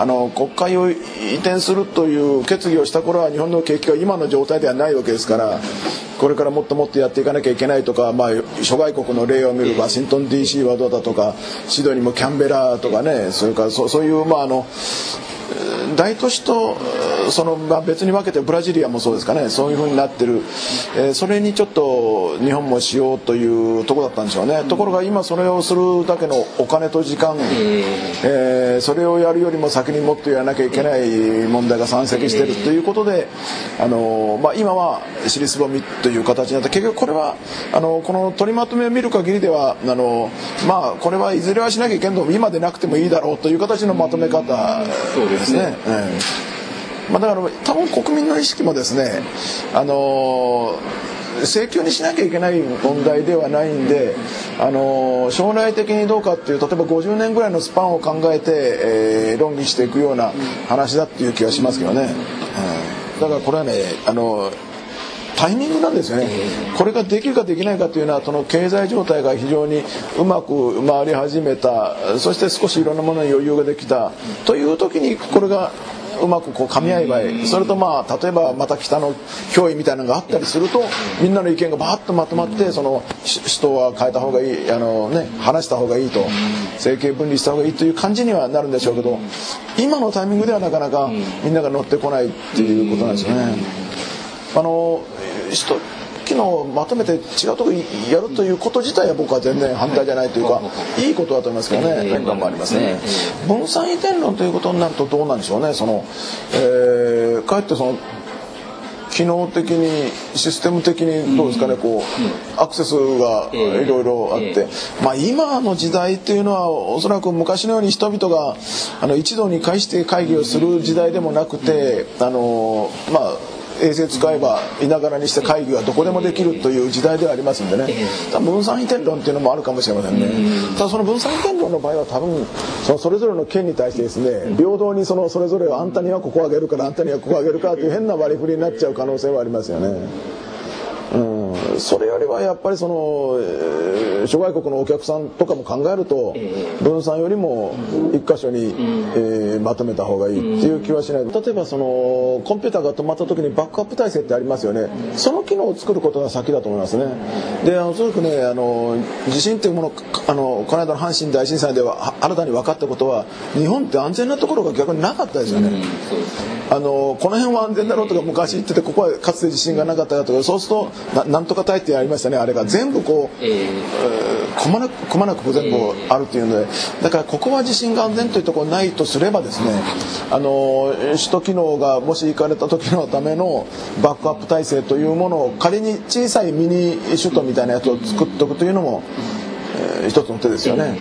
国会を移転するという決議をした頃は日本の景気が今の状態ではないわけですから、これからもっともっとやっていかなきゃいけないとか、諸外国の例を見るワシントン DC はどうだとか、シドニーもキャンベラとかね、それからそういう大都市と別に分けてブラジリアもそうですかね、そういう風になってる、それにちょっと日本もしようというところだったんでしょうね。ところが今それをするだけのお金と時間、それをやるよりも先にもっとやらなきゃいけない問題が山積しているということで、今は尻すぼみという形になって、結局これはこの取りまとめを見る限りではこれはいずれはしなきゃいけんとも今でなくてもいいだろうという形のまとめ方ですね。だから多分国民の意識もですね、請求にしなきゃいけない問題ではないんで、将来的にどうかっていう、例えば50年ぐらいのスパンを考えて、論議していくような話だっていう気がしますけどね。だからこれはね、タイミングなんですよね。これができるかできないかというのは、その経済状態が非常にうまく回り始めた、そして少しいろんなものに余裕ができたという時に、これがうまく噛み合えばいい。それと例えばまた北の脅威みたいなのがあったりすると、みんなの意見がバーッとまとまって、首都は変えた方がいい、話した方がいいと、政権分離した方がいいという感じにはなるんでしょうけど、今のタイミングではなかなかみんなが乗ってこないっていうことなんですよね。機能をまとめて違うところにやるということ自体は僕は全然反対じゃないというか、いいことだと思いますけどね。変化もありますね。分散移転論ということになるとどうなんでしょうね。かえって機能的にシステム的にどうですかね、アクセスがいろいろあって、今の時代っていうのはおそらく昔のように人々が一堂に会して会議をする時代でもなくて、衛星使えばいながらにして会議はどこでもできるという時代ではありますんでね、分散移転論っていうのもあるかもしれませんね。ただその分散移転論の場合は多分それぞれの県に対してですね、平等にそれぞれあんたにはここあげるからあんたにはここあげるからという変な割り振りになっちゃう可能性はありますよね。それよりはやっぱり諸外国のお客さんとかも考えると、分散よりも一箇所に、まとめた方がいいっていう気はしない。例えばコンピューターが止まった時にバックアップ体制ってありますよね。その機能を作ることが先だと思いますね。で、おそらくね、地震っていうもの、この間の阪神大震災では新たに分かったことは、日本って安全なところが逆になかったですよね。この辺は安全だろうとか昔言ってて、ここはかつて地震がなかったかとか、そうするとなんとか隊ってありましたね。あれが全部くまなく全部あるっていうので、だからここは地震が安全というところないとすればですね、首都機能がもし行かれた時のためのバックアップ体制というものを仮に小さいミニ首都みたいなやつを作っておくというのも、一つの手ですよね。